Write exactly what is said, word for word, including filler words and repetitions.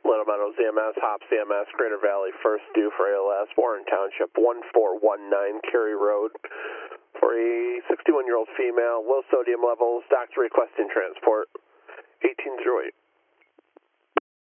Little Meadows E M S, Hops E M S, Greater Valley, first due for A L S, Warren Township, one four one nine Cary Road, for a sixty-one-year-old female, low sodium levels, doctor requesting transport, eighteen oh eight.